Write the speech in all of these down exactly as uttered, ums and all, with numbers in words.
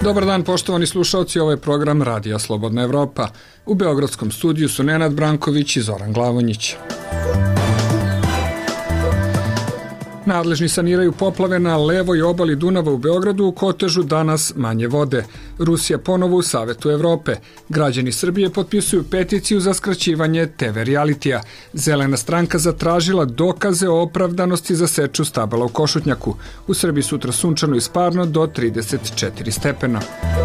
Dobar dan, poštovani slušalci, ovo je program Radija Slobodna Evropa. U beogradskom studiju su Nenad Branković i Zoran Glavonjić. Nadležni saniraju poplave na levoj obali Dunava u Beogradu, u Kotežu danas manje vode. Rusija ponovo u Savetu Evrope. Građani Srbije potpisuju peticiju za skraćivanje te ve realitija. Zelena stranka zatražila dokaze o opravdanosti za seču stabala u Košutnjaku. U Srbiji sutra sunčano i sparno do trideset četiri stepena.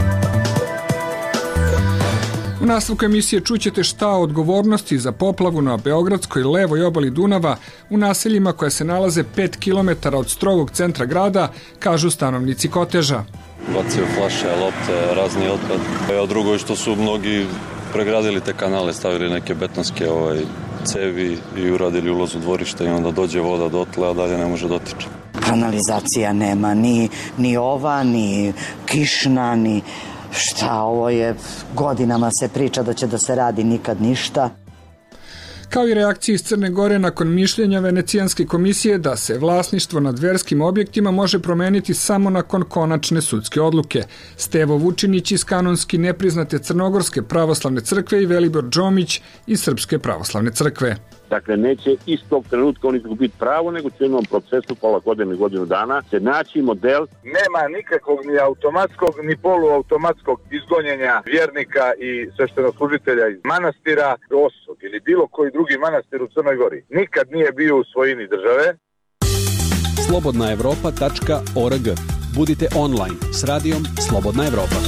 U nastavku emisije čućete šta o odgovornosti za poplavu na beogradskoj levoj obali Dunava u naseljima koja se nalaze pet kilometara od strogog centra grada, kažu stanovnici Koteža. Bacaju flaše, lopte, razni otpad. A drugo je što su mnogi pregradili te kanale, stavili neke betonske ovaj, cevi i uradili ulaz u dvorište i onda dođe voda dotle, a dalje ne može dotiče. Kanalizacija nema, ni, ni ova, ni kišna, ni... Šta, ovo je, godinama se priča da će da se radi, nikad ništa. Kao i reakcije iz Crne Gore nakon mišljenja Venecijanske komisije da se vlasništvo nad verskim objektima može promeniti samo nakon konačne sudske odluke. Stevo Vučinić iz kanonski nepriznate Crnogorske pravoslavne crkve i Velibor Džomić iz Srpske pravoslavne crkve. Dakle, neće istog trenutka oni izgubiti pravo, nego će u jednom procesu pola godine, godinu dana se naći model. Nema nikakvog ni automatskog, ni poluautomatskog izgonjenja vjernika i sveštenoslужitelja iz manastira. Osog ili bilo koji drugi manastir u Crnoj Gori nikad nije bio u svojini države. slobodna evropa tačka org. Budite online s radijom Slobodna Evropa.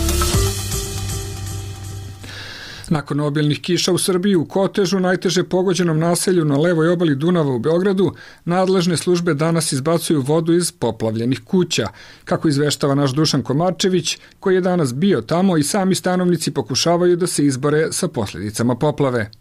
Nakon obilnih kiša u Srbiji, u Kotežu, najteže pogođenom naselju na levoj obali Dunava u Beogradu, nadležne službe danas izbacuju vodu iz poplavljenih kuća. Kako izveštava naš Dušan Komarčević, koji je danas bio tamo, i sami stanovnici pokušavaju da se izbore sa posljedicama poplave.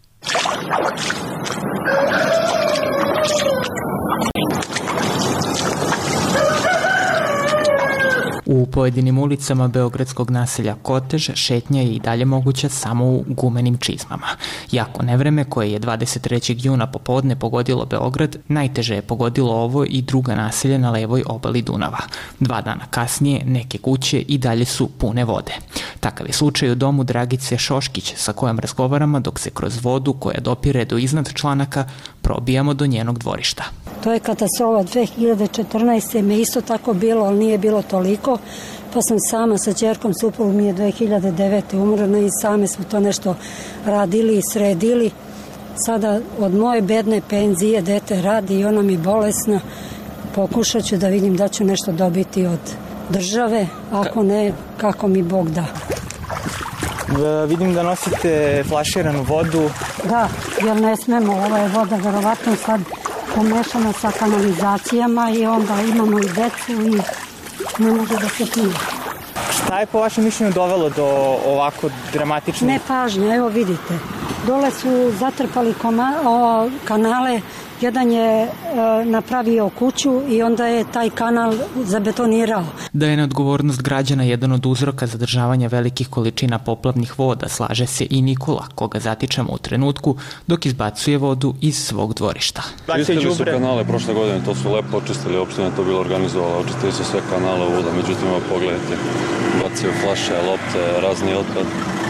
U pojedinim ulicama beogradskog naselja Kotež šetnja je i dalje moguća samo u gumenim čizmama. Jako nevreme koje je dvadeset trećeg juna popodne pogodilo Beograd, najteže je pogodilo ovo i druga naselja na levoj obali Dunava. Dva dana kasnije neke kuće i dalje su pune vode. Takav je slučaj u domu Dragice Šoškić, sa kojom razgovaramo dok se kroz vodu koja dopire do iznad članaka probijamo do njenog dvorišta. To je katastrofa. dve hiljade četrnaeste. me isto tako bilo, ali nije bilo toliko, pa sam sama sa ćerkom, suprug mi je dve hiljade devete. umrla i same smo to nešto radili i sredili. Sada od moje bedne penzije dete radi i ona mi je bolesna. Pokušat ću da vidim da ću nešto dobiti od države, ako ne, kako mi Bog da. Vidim da nosite flaširanu vodu. Da, jer ne smemo, ova je voda verovatno sad pomešana sa kanalizacijama i onda imamo i decu i ne može da se pije. Šta je po vašem mišljenju dovelo do ovako dramatične? Nepažnja, evo vidite. Dole su zatrpali koma, o, kanale, jedan je e, napravio kuću i onda je taj kanal zabetonirao. Da je neodgovornost građana jedan od uzroka zadržavanja velikih količina poplavnih voda, slaže se i Nikola, koga zatičemo u trenutku dok izbacuje vodu iz svog dvorišta. Čistili su kanale prošle godine, to su lepo očistili, opština je to bilo organizovala, očistili su sve kanale u voda, međutim, pogledajte, bacaju flaše, lopte, razni otpad.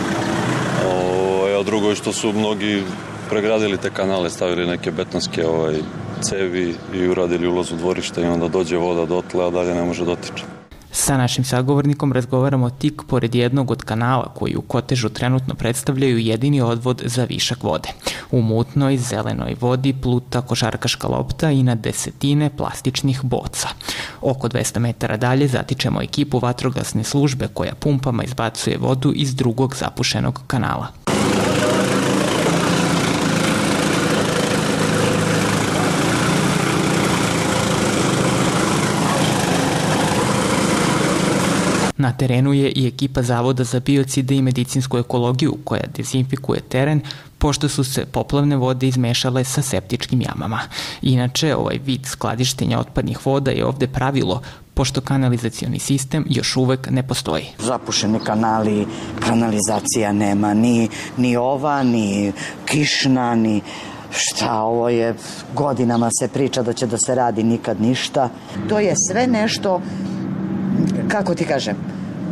A drugo je što su mnogi pregradili te kanale, stavili neke betonske ovaj, cevi i uradili ulaz u dvorište i onda dođe voda dotle, a dalje ne može dotiče. Sa našim sagovornikom razgovaramo tik pored jednog od kanala koji u Kotežu trenutno predstavljaju jedini odvod za višak vode. U mutnoj, zelenoj vodi pluta košarkaška lopta i na desetine plastičnih boca. Oko dvesta metara dalje zatičemo ekipu vatrogasne službe koja pumpama izbacuje vodu iz drugog zapušenog kanala. Na terenu je i ekipa Zavoda za biocide i medicinsku ekologiju koja dezinfikuje teren, pošto su se poplavne vode izmešale sa septičkim jamama. Inače, ovaj vid skladištenja otpadnih voda je ovde pravilo, pošto kanalizacioni sistem još uvek ne postoji. Zapušeni kanali, kanalizacija nema, ni, ni ova, ni kišna, ni... Šta, ovo je, godinama se priča da će da se radi, nikad ništa. To je sve nešto, kako ti kažem,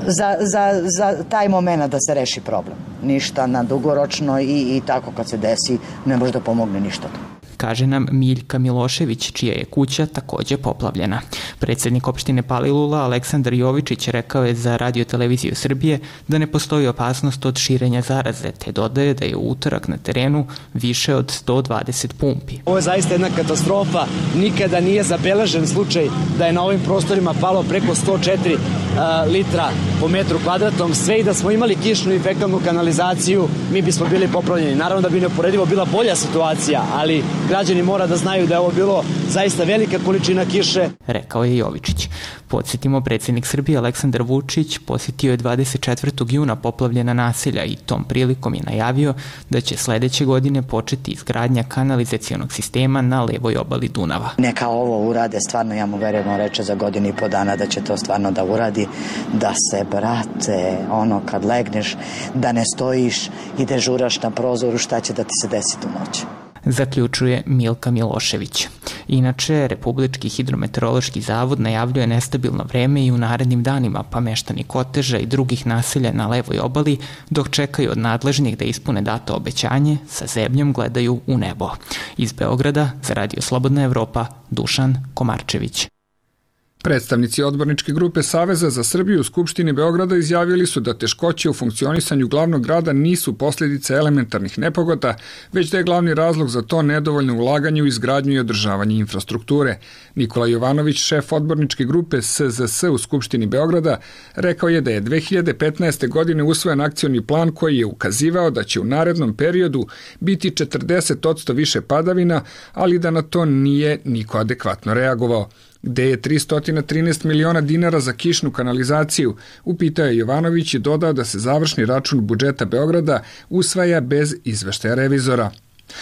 za, za, za taj moment da se reši problem. Ništa na dugoročno i, i tako kad se desi ne može da pomogne ništa to. Kaže nam Miljka Milošević, čija je kuća takođe poplavljena. Predsednik opštine Palilula Aleksandar Jovičić rekao je za Radio televiziju Srbije da ne postoji opasnost od širenja zaraze, te dodaje da je u utorak na terenu više od sto dvadeset pumpi. Ovo je zaista jedna katastrofa. Nikada nije zabeležen slučaj da je na ovim prostorima palo preko sto četiri uh, litra po metru kvadratnom. Sve i da smo imali kišnu i fekalnu kanalizaciju, mi bismo bili poplavljeni. Naravno da bi neuporedivo bila bolja situacija, ali građani mora da znaju da je ovo bilo zaista velika količina kiše. Rekao je Jovičić. Podsjetimo, predsjednik Srbije Aleksandar Vučić posjetio je dvadeset četvrtog juna poplavljena naselja i tom prilikom je najavio da će sledeće godine početi izgradnja kanalizacionog sistema na levoj obali Dunava. Neka ovo urade, stvarno ja mu verujem, reče za godinu i po dana da će to stvarno da uradi, da se, brate, ono kad legneš, da ne stojiš i dežuraš na prozoru šta će da ti se desi tu noć. Zaključuje Milka Milošević. Inače, Republički hidrometeorološki zavod najavljuje nestabilno vreme i u narednim danima, pa meštani Koteža i drugih naselja na levoj obali, dok čekaju od nadležnih da ispune dato obećanje, sa zebnjom gledaju u nebo. Iz Beograda, za Radio Slobodna Evropa, Dušan Komarčević. Predstavnici odborničke grupe Saveza za Srbiju u Skupštini Beograda izjavili su da teškoće u funkcionisanju glavnog grada nisu posljedice elementarnih nepogoda, već da je glavni razlog za to nedovoljno ulaganje u izgradnju i održavanje infrastrukture. Nikola Jovanović, šef odborničke grupe S Z S u Skupštini Beograda, rekao je da je dve hiljade petnaeste. godine usvojen akcioni plan koji je ukazivao da će u narednom periodu biti četrdeset posto više padavina, ali da na to nije niko adekvatno reagovao. Gde je tristo trinaest miliona dinara za kišnu kanalizaciju, upitao je Jovanović i dodao da se završni račun budžeta Beograda usvaja bez izveštaja revizora.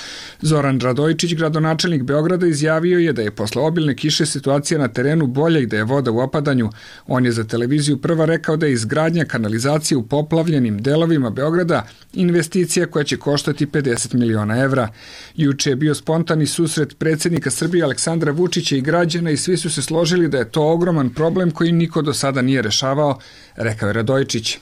Zoran Radojičić, gradonačelnik Beograda, izjavio je da je posle obilne kiše situacija na terenu bolja i da je voda u opadanju. On je za televiziju Prva rekao da je izgradnja kanalizacije u poplavljenim delovima Beograda investicija koja će koštati pedeset miliona evra. Juče je bio spontani susret predsjednika Srbije Aleksandra Vučića i građana i svi su se složili da je to ogroman problem koji niko do sada nije rešavao, rekao je Radojičić.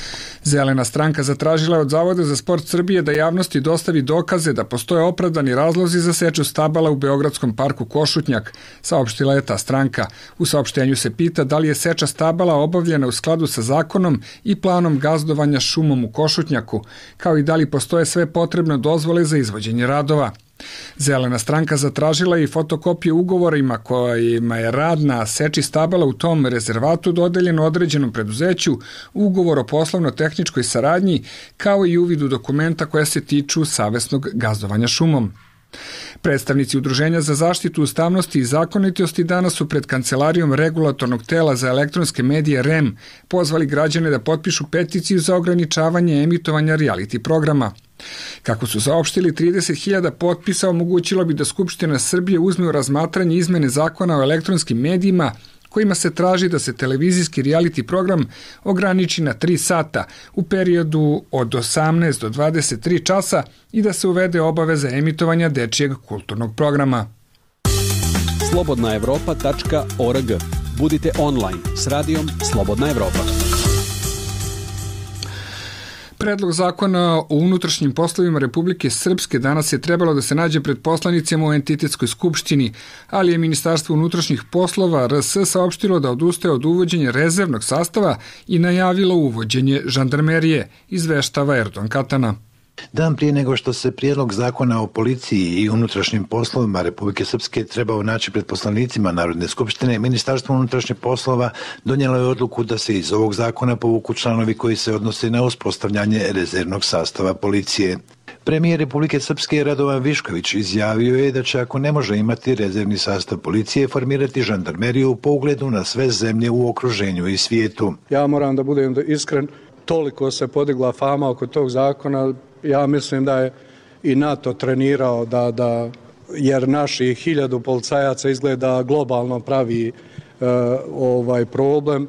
Zelena stranka zatražila je od Zavoda za sport Srbije da javnosti dostavi dokaze da postoje opravdani razlozi za seču stabala u Beogradskom parku Košutnjak, saopštila je ta stranka. U saopštenju se pita da li je seča stabala obavljena u skladu sa zakonom i planom gazdovanja šumom u Košutnjaku, kao i da li postoje sve potrebne dozvole za izvođenje radova. Zelena stranka zatražila i fotokopije ugovorima kojima je rad na seči stabala u tom rezervatu dodeljen određenom preduzeću, ugovor o poslovno-tehničkoj saradnji, kao i uvid u dokumenta koja se tiču savesnog gazdovanja šumom. Predstavnici Udruženja za zaštitu ustavnosti i zakonitosti danas su pred Kancelarijom regulatornog tela za elektronske medije R E M pozvali građane da potpišu peticiju za ograničavanje emitovanja reality programa. Kako su saopštili, trideset hiljada potpisa omogućilo bi da Skupština Srbije uzme u razmatranje izmene zakona o elektronskim medijima kojima se traži da se televizijski reality program ograniči na tri sata u periodu od osamnaest do dvadeset tri časa i da se uvede obaveza emitovanja dečijeg kulturnog programa. slobodna evropa tačka org. Budite online s radijom Slobodna Evropa. Predlog zakona o unutrašnjim poslovima Republike Srpske danas je trebalo da se nađe pred poslanicima u Entitetskoj skupštini, ali je Ministarstvo unutrašnjih poslova R S saopštilo da odustaje od uvođenja rezervnog sastava i najavilo uvođenje žandarmerije, izveštava Erdogan Katana. Dan prije nego što se prijedlog zakona o policiji i unutrašnjim poslovima Republike Srpske trebao naći pred poslanicima Narodne skupštine, Ministarstvo unutrašnjih poslova donijelo je odluku da se iz ovog zakona povuku članovi koji se odnose na uspostavljanje rezervnog sastava policije. Premijer Republike Srpske Radovan Višković izjavio je da će, ako ne može imati rezervni sastav policije, formirati žandarmeriju po ugledu na sve zemlje u okruženju i svijetu. Ja moram da budem iskren, toliko se podigla fama oko tog zakona. Ja mislim da je i NATO trenirao da, da jer naših hiljadu policajaca izgleda globalno pravi e, ovaj problem.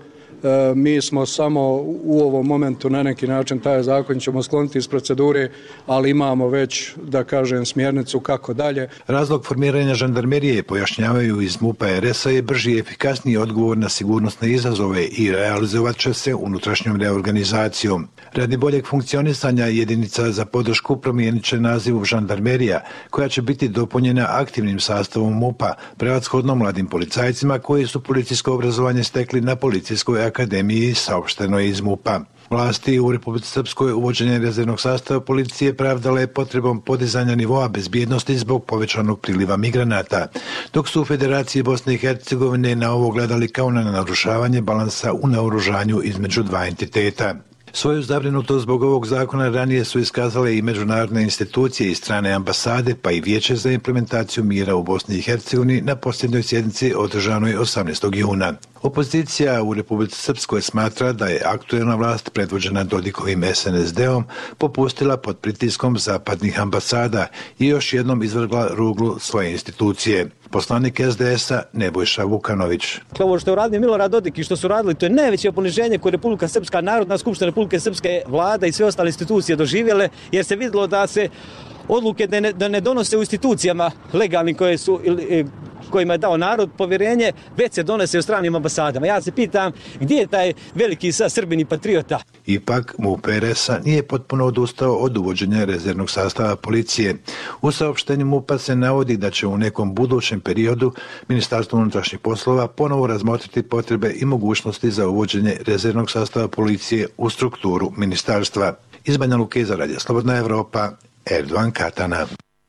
Mi smo samo u ovom momentu na neki način taj zakon ćemo skloniti iz procedure, ali imamo već, da kažem, smjernicu kako dalje. Razlog formiranja žandarmerije, pojašnjavaju iz MUP-a R S-a, je brži i efikasniji odgovor na sigurnosne izazove i realizovat će se unutrašnjom reorganizacijom. Radi boljeg funkcionisanja jedinica za podršku promijenit će naziv u žandarmerija, koja će biti dopunjena aktivnim sastavom MUP-a, prevashodno mladim policajcima koji su policijsko obrazovanje stekli na Policijskoj akademiji, saopšteno iz MUP-a. Vlasti u Republici Srpskoj uvođenje rezervnog sastava policije pravdale potrebom podizanja nivoa bezbjednosti zbog povećanog priliva migranata, dok su u Federaciji Bosne i Hercegovine na ovo gledali kao na narušavanje balansa u naoružanju između dva entiteta. Svoju zabrinutost zbog ovog zakona ranije su iskazale i međunarodne institucije i strane ambasade, pa i Vijeće za implementaciju mira u Bosni i Hercegovini na posljednjoj sjednici održanoj osamnaestog juna. Opozicija u Republici Srpskoj smatra da je aktuelna vlast predvođena Dodikovim S N S D-om popustila pod pritiskom zapadnih ambasada i još jednom izvrgla ruglu svoje institucije. Poslanik S D S-a Nebojša Vukanović. Ovo što je uradio Milorad Dodik i što su radili, to je najveće poniženje koje Republika Srpska, Narodna skupština Republike Srpske, vlada i sve ostale institucije doživjele, jer se vidjelo da se odluke da ne, da ne donose u institucijama legalnim koje su kojima je dao narod povjerenje, već se donese u stranim ambasadama. Ja se pitam gdje je taj veliki sa Srbin i patriota? Ipak MUP R S-a nije potpuno odustao od uvođenja rezervnog sastava policije. U saopštenju MUP-a se navodi da će u nekom budućem periodu Ministarstvo unutrašnjih poslova ponovo razmotriti potrebe i mogućnosti za uvođenje rezervnog sastava policije u strukturu ministarstva. Iz Banja Luke za Radio Slobodna Evropa, Erdogan Katana.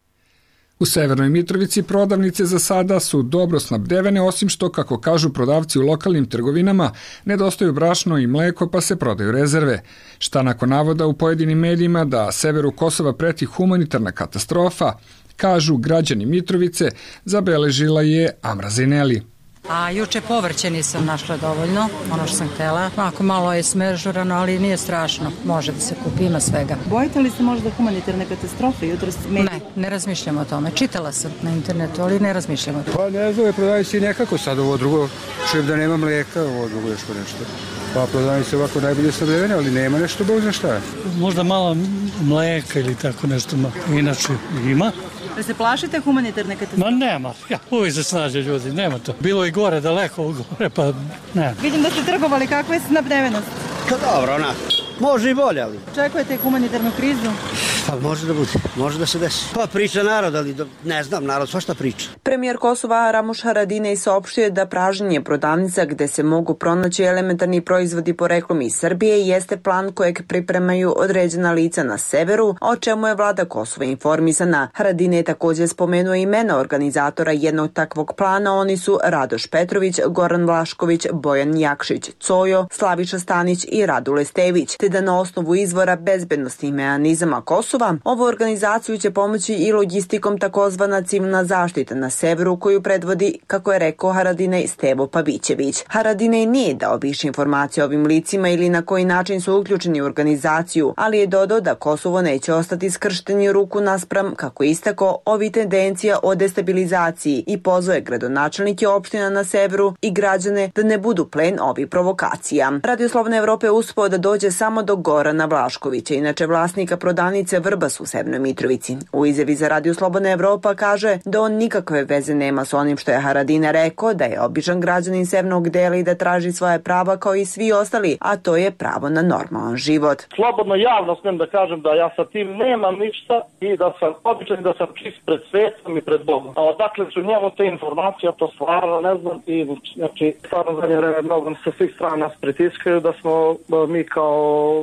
U Severnoj Mitrovici prodavnice za sada su dobro snabdevene, osim što, kako kažu prodavci u lokalnim trgovinama, nedostaju brašno i mleko pa se prodaju rezerve. Šta nakon navoda u pojedinim medijima da severu Kosova preti humanitarna katastrofa, kažu građani Mitrovice, zabeležila je Amra Zineli. A juče povrće nisam našla dovoljno, ono što sam htjela. Ako malo je smežurano, ali nije strašno. Može da se kupi, ima svega. Bojite li se možda humanitarne katastrofe? Jutros mediji... Ne, ne razmišljam o tome. Čitala sam na internetu, ali ne razmišljam o tome. Pa ne znam, prodaju se nekako sad ovo drugo. Čujem da nema mlijeka, ovo drugo još nešto. Pa prodaju se ovako najbolje snabdevene, ali nema nešto Bog zna šta. Možda malo mlijeka ili tako nešto. Inače ima. Da se plašite humanitarne katastrofe? Ma nema, ja, uvijek se snađe ljudi, nema to. Bilo i gore, daleko gore, pa ne. Vidim da ste trgovali, kakva je snabdevenost? Pa dobro, onako, može i bolje, ali... Očekujete humanitarnu krizu? Pa može da bude, može da se desi. Pa priča narod, ali ne znam, narod svašta priča. Premijer Kosova Ramuš Haradinaj saopštio da pražnjenje prodavnica gde se mogu pronaći elementarni proizvodi poreklom iz Srbije jeste plan kojeg pripremaju određena lica na severu, o čemu je vlada Kosova informisana. Haradinaj je također spomenuo imena organizatora jednog takvog plana, oni su Radoš Petrović, Goran Vlašković, Bojan Jakšić, Cojo, Slaviša Stanić i Radule Stević, te da na osnovu izvora bezbednostnih mehanizama Kosova ovu organizaciju će pomoći i logistikom takozvana civilna zaštita na severu koju predvodi, kako je rekao Haradinaj, Stevo Pavićević. Haradinaj nije dao više informacije o ovim licima ili na koji način su uključeni u organizaciju, ali je dodao da Kosovo neće ostati skršteni ruku naspram, kako istako, ovi tendencija o destabilizaciji i pozove gradonačelnike opština na severu i građane da ne budu plen ovih provokacija. Radio Slobodna Evropa je uspeo da dođe samo do Gorana Vlaškovića, inače vlasnika prodavnice Vrbas u Severnoj Mitrovici. U izjavi za Radio Slobodna Evropa kaže da on nikakve veze nema s onim što je Haradinaj rekao, da je običan građanin severnog dela i da traži svoje prava kao i svi ostali, a to je pravo na normalan život. Slobodno javno smijem da kažem da ja sa tim nemam ništa i da sam običan, da sam čist pred svetom i pred Bogom. A odakle su njemu te informacije, to stvarno ne znam i znači stvarno zadnje vreme mnogo sa svih strana nas pritiskaju da smo mi kao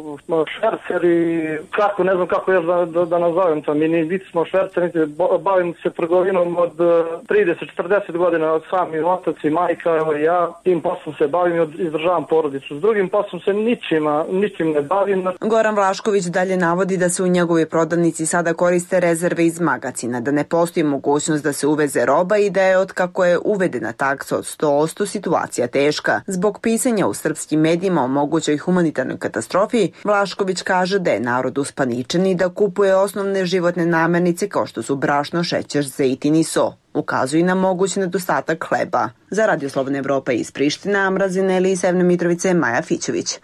šverceri, kako ne znam kako je da, da, da nazovem to, mi niti smo šverceri, bavim se trgovinom od trideset do četrdeset godina, od sami otac i majka, evo ja, tim poslom se bavim i izdržavam porodicu. S drugim poslom se ničima, ničim ne bavim. Goran Vlašković dalje navodi da se u njegovoj prodavnici sada koriste rezerve iz magacina, da ne postoji mogućnost da se uveze roba i da je od kako je uvedena taksa od sto posto situacija teška. Zbog pisanja u srpskim medijima o mogućoj humanitarnoj katastrofi, Vlašković kaže da je narod uspaničen i da kupuje osnovne životne namirnice kao što su brašno, šećer, zejtin i so. Ukazuju i na mogući nedostatak hleba. Za Radio Slobodna Evropa iz Priština, Amrazine ili Severne Mitrovice, Maja Fićević.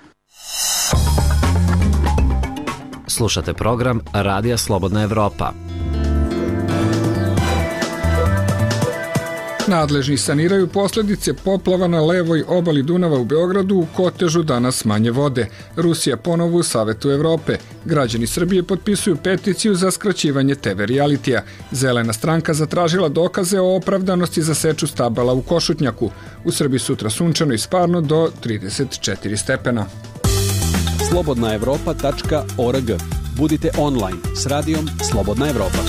Slušate program Radija Slobodna Evropa. Nadležni saniraju posljedice poplava na levoj obali Dunava u Beogradu, u Kotežu danas manje vode. Rusija ponovo u Savetu Evrope. Građani Srbije potpisuju peticiju za skraćivanje te ve realitija. Zelena stranka zatražila dokaze o opravdanosti za seču stabala u Košutnjaku. U Srbiji sutra sunčano i sparno do trideset četiri stepena. slobodna evropa tačka org. Budite online s radijom Slobodna Evropa.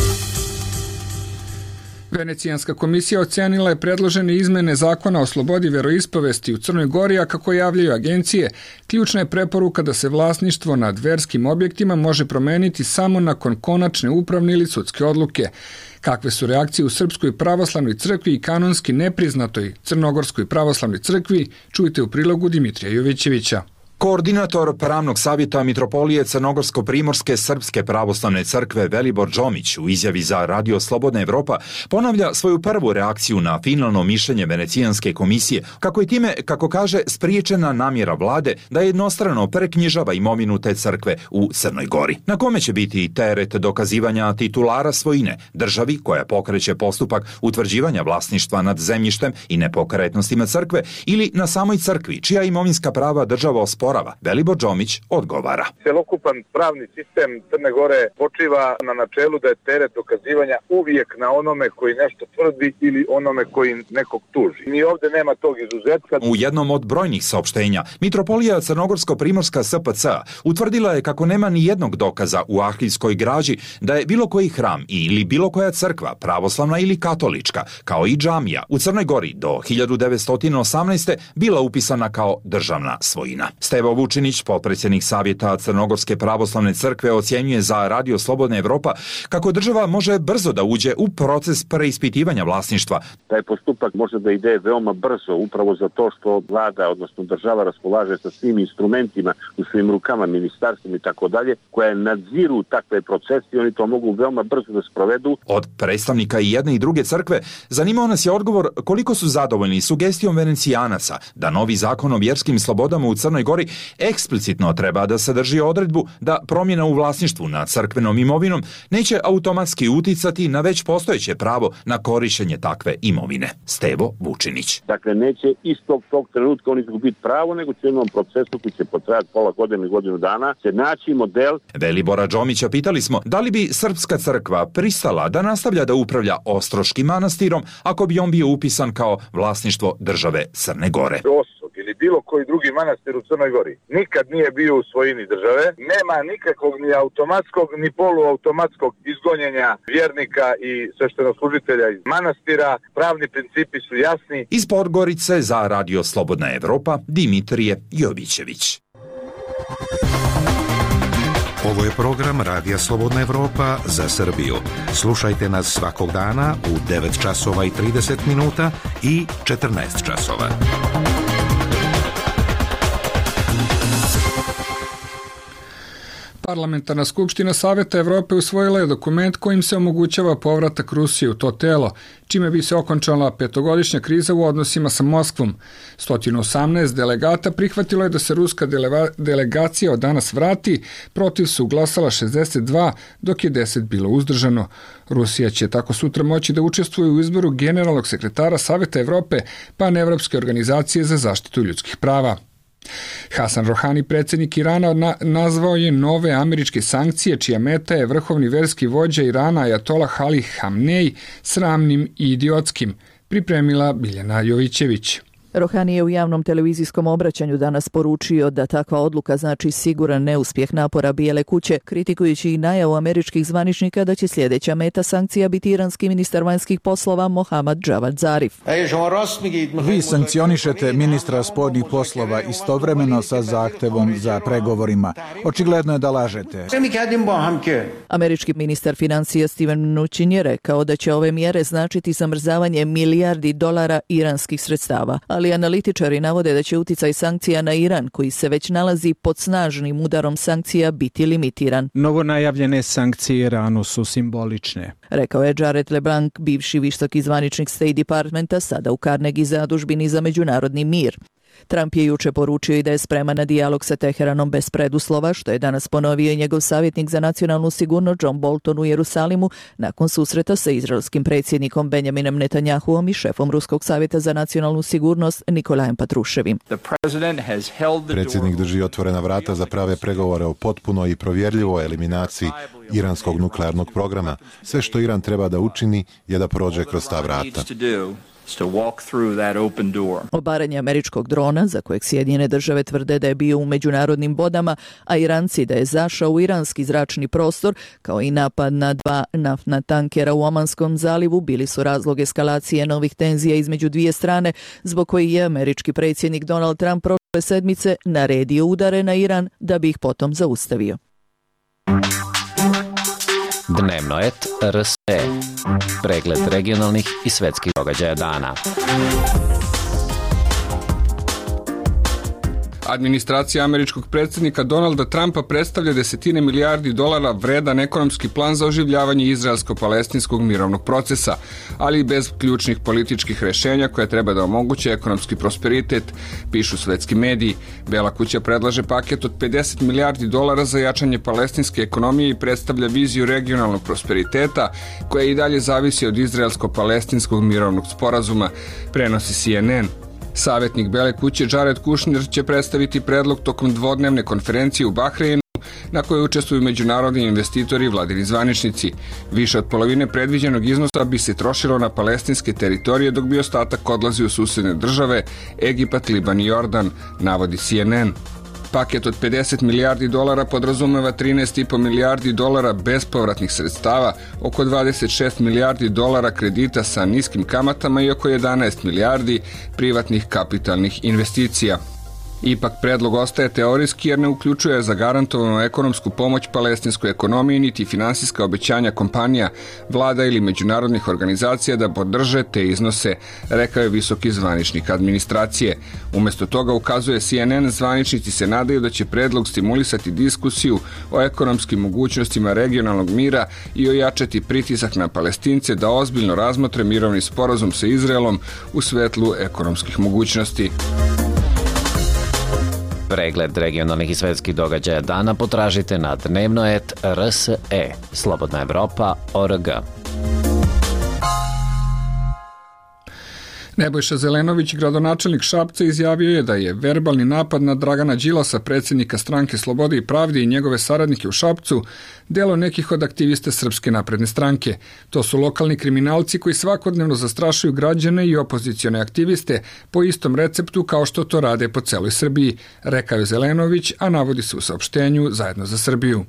Venecijanska komisija ocenila je predložene izmene zakona o slobodi veroispovesti u Crnoj Gori, a kako javljaju agencije, ključna je preporuka da se vlasništvo nad verskim objektima može promeniti samo nakon konačne upravne ili sudske odluke. Kakve su reakcije u Srpskoj pravoslavnoj crkvi i kanonski nepriznatoj Crnogorskoj pravoslavnoj crkvi, čujte u prilogu Dimitrija Jovićevića. Koordinator pravnog savjeta Mitropolije Crnogorsko-primorske Srpske pravoslavne crkve Velibor Džomić u izjavi za Radio Slobodna Evropa ponavlja svoju prvu reakciju na finalno mišljenje Venecijanske komisije, kako je time, kako kaže, spriječena namjera vlade da jednostrano preknjižava imovinu te crkve u Crnoj Gori. Na kome će biti teret dokazivanja titulara svojine, državi koja pokreće postupak utvrđivanja vlasništva nad zemljištem i nepokretnostima crkve, ili na samoj crkvi, čija imovinska prava država osporava? Velibor Džomić odgovara. Celokupan pravni sistem Crne Gore počiva na načelu da je teret dokazivanja uvijek na onome koji nešto tvrdi ili onome koji nekog tuži. Ni ovdje nema tog izuzetka. U jednom od brojnih saopštenja, Mitropolija Crnogorsko-primorska S P C utvrdila je kako nema ni jednog dokaza u arhivskoj građi da je bilo koji hram ili bilo koja crkva, pravoslavna ili katolička, kao i džamija, u Crnoj Gori do hiljadu devetsto osamnaeste. bila upisana kao državna svojina. Stevo Vučinić, potpredsjednik Savjeta Crnogorske pravoslavne crkve, ocjenjuje za Radio Slobodna Evropa kako država može brzo da uđe u proces preispitivanja vlasništva. Taj postupak može da ide veoma brzo, upravo zato što vlada, odnosno država, raspolaže sa svim instrumentima u svim rukama, ministarstvom i tako dalje, koje nadziru takve procese i oni to mogu veoma brzo da sprovedu. Od predstavnika i jedne i druge crkve zanimao nas je odgovor koliko su zadovoljni sugestijom Venecijanaca da novi zakon o vjerskim slobodama u Crnoj Gori eksplicitno treba da sadrži odredbu da promjena u vlasništvu nad crkvenom imovinom neće automatski uticati na već postojeće pravo na korištenje takve imovine. Stevo Vučinić. Dakle, neće istog tog trenutka oni izgubiti pravo, nego će u jednom procesu koji će potrajati pola godine i godinu dana se naći model. Velibora Džomića pitali smo da li bi Srpska crkva pristala da nastavlja da upravlja Ostroškim manastirom ako bi on bio upisan kao vlasništvo države Crne Gore. Ili bilo koji drugi manastir u Crnoj Gori nikad nije bio u svojini države, nema nikakvog ni automatskog ni poluautomatskog izgonjenja vjernika i sveštenoslужitelja iz manastira, pravni principi su jasni. Iz Podgorice za Radio Slobodna Evropa, Dimitrije Jovićević. Ovo je program Radija Slobodna Evropa za Srbiju. Slušajte nas svakog dana u devet časova i trideset minuta i četrnaest časova. Parlamentarna skupština Saveta Evrope usvojila je dokument kojim se omogućava povratak Rusije u to telo, čime bi se okončala petogodišnja kriza u odnosima sa Moskvom. sto osamnaest delegata prihvatilo je da se ruska delegacija od danas vrati, protiv su glasala šezdeset dva, dok je deset bilo uzdržano. Rusija će tako sutra moći da učestvuje u izboru generalnog sekretara Saveta Evrope, panevropske organizacije za zaštitu ljudskih prava. Hasan Rohani, predsjednik Irana, na, nazvao je nove američke sankcije, čija meta je vrhovni verski vođa Irana Ajatolah Ali Hamnej, sramnim i idiotskim, pripremila Biljana Jovićević. Rohani je u javnom televizijskom obraćanju danas poručio da takva odluka znači siguran neuspjeh napora Bijele kuće, kritikujući i najavu američkih zvaničnika da će sljedeća meta sankcija biti iranski ministar vanjskih poslova Mohammad Javad Zarif. Vi sankcionišete ministra spoljnih poslova istovremeno sa zahtevom za pregovorima. Očigledno je da lažete. Američki ministar financija Steven Mnuchin je rekao da će ove mjere značiti zamrzavanje milijardi dolara iranskih sredstava, ali ali analitičari navode da će uticaj sankcija na Iran, koji se već nalazi pod snažnim udarom sankcija, biti limitiran. Novo najavljene sankcije Iranu su simbolične, rekao je Jared LeBlanc, bivši visoki zvaničnik State Departmenta, sada u Carnegie zadužbini za međunarodni mir. Trump je juče poručio i da je spreman na dijalog sa Teheranom bez preduslova, što je danas ponovio i njegov savjetnik za nacionalnu sigurnost John Bolton u Jerusalimu nakon susreta sa izraelskim predsjednikom Benjaminom Netanjahuom i šefom Ruskog savjeta za nacionalnu sigurnost Nikolajem Patruševim. Predsjednik drži otvorena vrata za prave pregovore o potpunoj i provjerljivoj eliminaciji iranskog nuklearnog programa. Sve što Iran treba da učini je da prođe kroz ta vrata. Obaranje američkog drona, za kojeg Sjedinjene države tvrde da je bio u međunarodnim vodama, a Iranci da je zašao u iranski zračni prostor, kao i napad na dva naftna tankera u Omanskom zalivu, bili su razlog eskalacije novih tenzija između dvije strane, zbog koji je američki predsjednik Donald Trump prošle sedmice naredio udare na Iran da bi ih potom zaustavio. Dnevno et R S E. Pregled regionalnih i svetskih događaja dana. Administracija američkog predsjednika Donalda Trumpa predstavlja desetine milijardi dolara vredan ekonomski plan za oživljavanje izraelsko-palestinskog mirovnog procesa, ali i bez ključnih političkih rešenja koje treba da omoguće ekonomski prosperitet, pišu svetski mediji. Bela kuća predlaže paket od pedeset milijardi dolara za jačanje palestinske ekonomije i predstavlja viziju regionalnog prosperiteta koja i dalje zavisi od izraelsko-palestinskog mirovnog sporazuma, prenosi C N N. Savjetnik Bele kuće Jared Kushner će predstaviti predlog tokom dvodnevne konferencije u Bahreinu na kojoj učestvuju međunarodni investitori i vladini zvaničnici. Više od polovine predviđenog iznosa bi se trošilo na palestinske teritorije, dok bi ostatak odlazio u susedne države, Egipat, Liban i Jordan, navodi C N N. Paket od pedeset milijardi dolara podrazumeva trinaest i po milijardi dolara bespovratnih sredstava, oko dvadeset šest milijardi dolara kredita sa niskim kamatama i oko jedanaest milijardi privatnih kapitalnih investicija. Ipak predlog ostaje teorijski jer ne uključuje zagarantovanu ekonomsku pomoć palestinskoj ekonomiji niti finansijska obećanja kompanija, vlada ili međunarodnih organizacija da podrže te iznose, rekao je visoki zvaničnik administracije. Umesto toga, ukazuje C N N, zvaničnici se nadaju da će predlog stimulisati diskusiju o ekonomskim mogućnostima regionalnog mira i ojačati pritisak na Palestince da ozbiljno razmotre mirovni sporazum sa Izraelom u svetlu ekonomskih mogućnosti. Pregled regionalnih i svetskih događaja dana potražite na dnevno et R S E, Slobodna Evropa, O R G. Nebojša Zelenović, gradonačelnik Šapca, izjavio je da je verbalni napad na Dragana Đilasa, predsjednika Stranke Slobode i pravde, i njegove saradnike u Šapcu delo nekih od aktivista Srpske napredne stranke. To su lokalni kriminalci koji svakodnevno zastrašuju građane i opozicione aktiviste po istom receptu kao što to rade po celoj Srbiji, rekao je Zelenović, a navodi se u saopštenju Zajedno za Srbiju.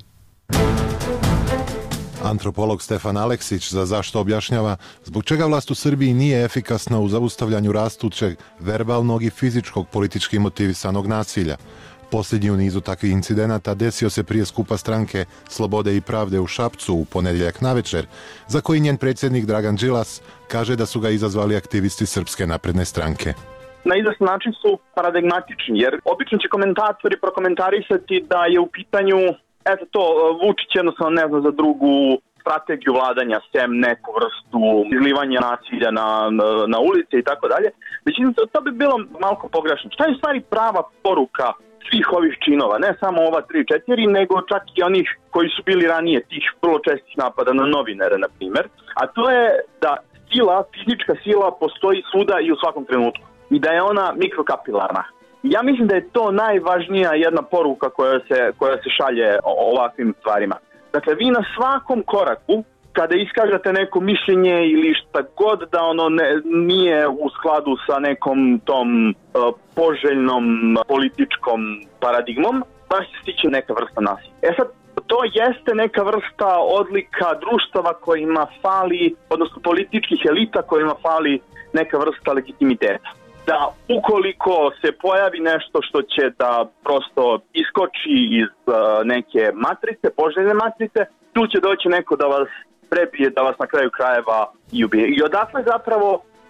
Antropolog Stefan Aleksić za Zašto objašnjava zbog čega vlast u Srbiji nije efikasna u zaustavljanju rastućeg verbalnog i fizičkog politički motivisanog nasilja. Posljednji u nizu takvih incidenata desio se prije skupa Stranke Slobode i pravde u Šapcu u ponedjeljak navečer, za koji njen predsjednik Dragan Đilas kaže da su ga izazvali aktivisti Srpske napredne stranke. Na izvestan način su paradigmatični, jer obično će komentatori prokomentarisati da je u pitanju eto to, Vučić jednostavno ne zna za drugu strategiju vladanja, sem neku vrstu izlivanja nasilja na, na, na ulici i tako dalje. Međutim, to bi bilo malko pogrešno. Šta je u stvari prava poruka svih ovih činova, ne samo ova tri četiri, nego čak i onih koji su bili ranije, tih vrlo čestih napada na novinare, na primjer, a to je da sila, fizička sila postoji svuda i u svakom trenutku i da je ona mikrokapilarna. Ja mislim da je to najvažnija jedna poruka koja se, koja se šalje o ovakvim stvarima. Dakle, vi na svakom koraku, kada iskažete neko mišljenje ili šta god da ono ne, nije u skladu sa nekom tom uh, poželjnom političkom paradigmom, baš se stiče neka vrsta nasilja. E sad, to jeste neka vrsta odlika društava kojima fali, odnosno političkih elita kojima fali neka vrsta legitimiteta. Da ukoliko se pojavi nešto što će da prosto iskoči iz uh, neke matrice, poželjne matrice, tu će doći neko da vas prebije, da vas na kraju krajeva i ubije. I odakle zapravo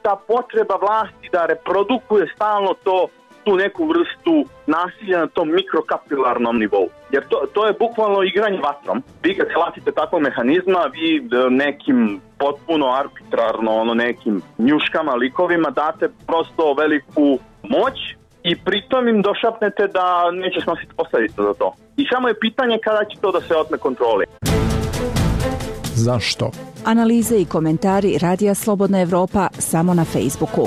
ta potreba vlasti da reprodukuje stalno to, tu neku vrstu nasilja na tom mikrokapilarnom nivou. Jer to, to je bukvalno igranje vatrom. Vi kad shvatite takvog mehanizma, vi nekim potpuno arbitrarno, ono nekim njuškama, likovima date prosto veliku moć i pritom im došapnete da neće snositi posljedice za to. I samo je pitanje kada će to da se otme kontroli. Zašto? Analize i komentari Radija Slobodna Evropa samo na Facebooku.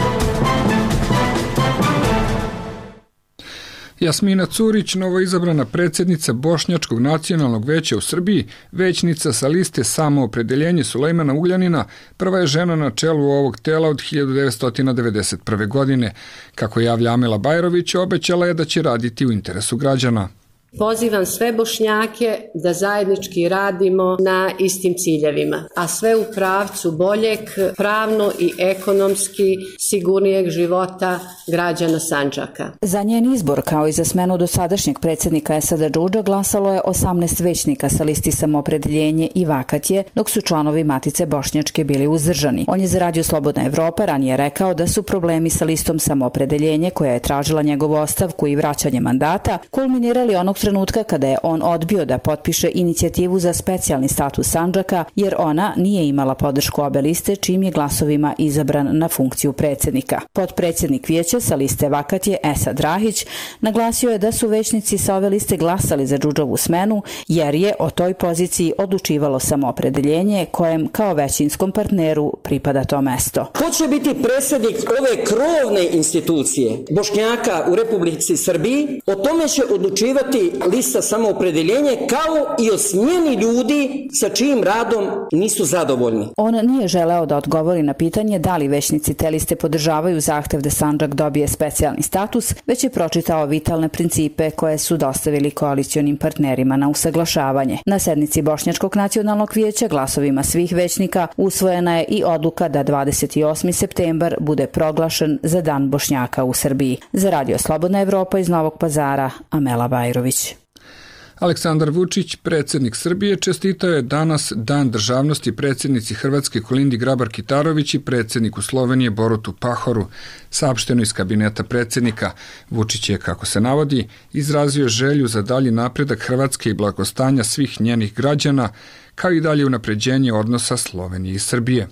Jasmina Curić, novoizabrana predsjednica Bošnjačkog nacionalnog veća u Srbiji, većnica sa liste Samoopredeljenje Sulejmana Ugljanina, prva je žena na čelu ovog tela od hiljadu devetsto devedeset prve. godine. Kako javlja Amela Bajrović, obećala je da će raditi u interesu građana. Pozivam sve Bošnjake da zajednički radimo na istim ciljevima, a sve u pravcu boljeg, pravno i ekonomski sigurnijeg života građana Sandžaka. Za njen izbor, kao i za smenu dosadašnjeg predsjednika Esada Džudža, glasalo je osamnaest većnika sa listi Samoopredeljenje i Vakatje, dok su članovi Matice Bošnjačke bili uzdržani. On je za Radio Slobodna Evropa ranije rekao da su problemi sa listom Samoopredeljenje, koja je tražila njegovu ostavku i vraćanje mandata, kulminirali onog trenutka kada je on odbio da potpiše inicijativu za specijalni status Sandžaka, jer ona nije imala podršku obe liste, čim je glasovima izabran na funkciju predsjednika. Potpredsjednik vijeća sa liste Vakatje, Esad Rahić, naglasio je da su većnici sa ove liste glasali za Džudžovu smenu, jer je o toj poziciji odlučivalo Samoopredeljenje, kojem kao većinskom partneru pripada to mesto. Ko će biti predsjednik ove krovne institucije Bošnjaka u Republici Srbiji, o tome će odlučivati lista Samoopredeljenje, kao i o smjeni ljudi sa čijim radom nisu zadovoljni. On nije želeo da odgovori na pitanje da li većnici te liste podržavaju zahtev da Sandžak dobije specijalni status, već je pročitao vitalne principe koje su dostavili koalicionim partnerima na usaglašavanje. Na sednici Bošnjačkog nacionalnog vijeća glasovima svih većnika usvojena je i odluka da dvadeset osmi septembar bude proglašen za Dan Bošnjaka u Srbiji. Za Radio Slobodna Evropa iz Novog Pazara, Amela Bajrović. Aleksandar Vučić, predsjednik Srbije, čestitao je danas Dan državnosti predsjednici Hrvatske Kolindi Grabar-Kitarović i predsjedniku Slovenije Borutu Pahoru. Saopšteno iz kabineta predsjednika, Vučić je, kako se navodi, izrazio želju za dalji napredak Hrvatske i blagostanja svih njenih građana, kao i dalje unapređenje odnosa Slovenije i Srbije.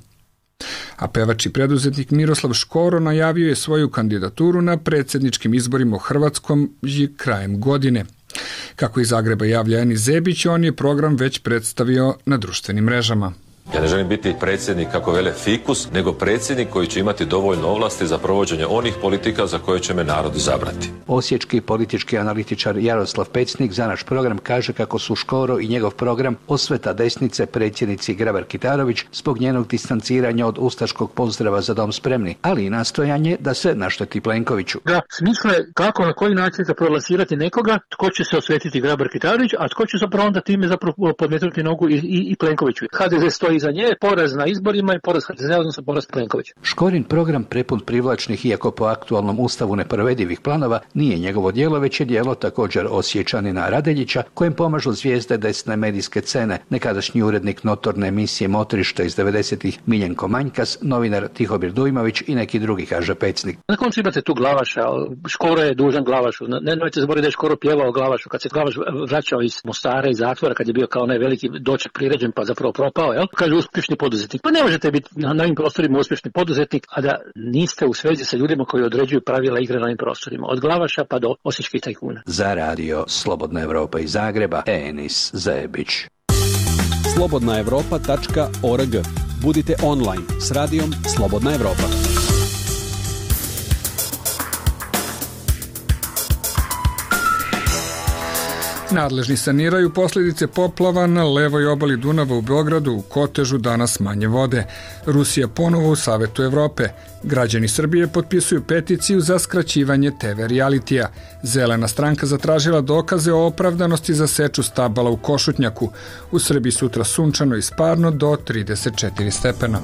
A pevač i preduzetnik Miroslav Škoro najavio je svoju kandidaturu na predsjedničkim izborima u Hrvatskom krajem godine. Kako iz Zagreba javlja Eni Zebić, on je program već predstavio na društvenim mrežama. Ja ne želim biti predsjednik, kako vele, fikus, nego predsjednik koji će imati dovoljno ovlasti za provođenje onih politika za koje će me narod izabrati. Osječki politički analitičar Jaroslav Pecnik za naš program kaže kako su Škoro i njegov program osveta desnice predsjednici Grabar-Kitarović zbog njenog distanciranja od ustaškog pozdrava za dom spremni, ali i nastojanje da se našteti Plenkoviću. Da, smisla je kako, na koji način za prolasirati nekoga, tko će se osvetiti Grabar-Kitarović, a tko će zapravo onda time zapravo podmetnuti nogu i, i, i Plenkoviću. ha de ze stoji za nje, poraz na izborima i poraz ha de ze, odnosno poraz Plenkovića. Škorin program prepun privlačnih, iako po aktualnom ustavu neprovedivih planova, nije njegovo djelo, već je djelo također Osječanina Radeljića, kojem pomažu zvijezde desne medijske scene, nekadašnji urednik notorne emisije Motrište iz devedesetih Miljenko Manjkas, novinar Tihomir Dujmović i neki drugi, kaže Pecnik. Na koncu imate tu Glavaša, Škoro je dužan Glavašu. Ne nemojte zaboraviti da je Škoro pjevao Glavašu kad se Glavaš vraćao iz Mostara, iz zatvora, kad je bio kao onaj veliki doček priređen pa zapravo propao, jel? Kaže uspješni poduzetnik. Pa ne možete biti na novim prostorima uspješni poduzetnik, a da niste u svezi sa ljudima koji određuju pravila igre na ovim prostorima. Od Glavaša pa do osječkih tajkuna. Za Radio Slobodna Evropa iz Zagreba, Enis Zebić. slobodna evropa tačka org. Budite online s radijom Slobodna Evropa. Nadležni saniraju posljedice poplava na levoj obali Dunava u Beogradu, u Kotežu danas manje vode. Rusija ponovo u Savetu Evrope. Građani Srbije potpisuju peticiju za skraćivanje te ve realitija. Zelena stranka zatražila dokaze o opravdanosti za seču stabala u Košutnjaku. U Srbiji sutra sunčano i sparno do trideset četiri stepena.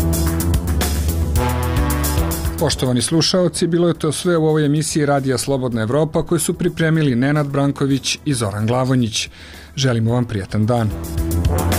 Poštovani slušaoci, bilo je to sve u ovoj emisiji Radija Slobodna Evropa koju su pripremili Nenad Branković i Zoran Glavonjić. Želimo vam prijatan dan.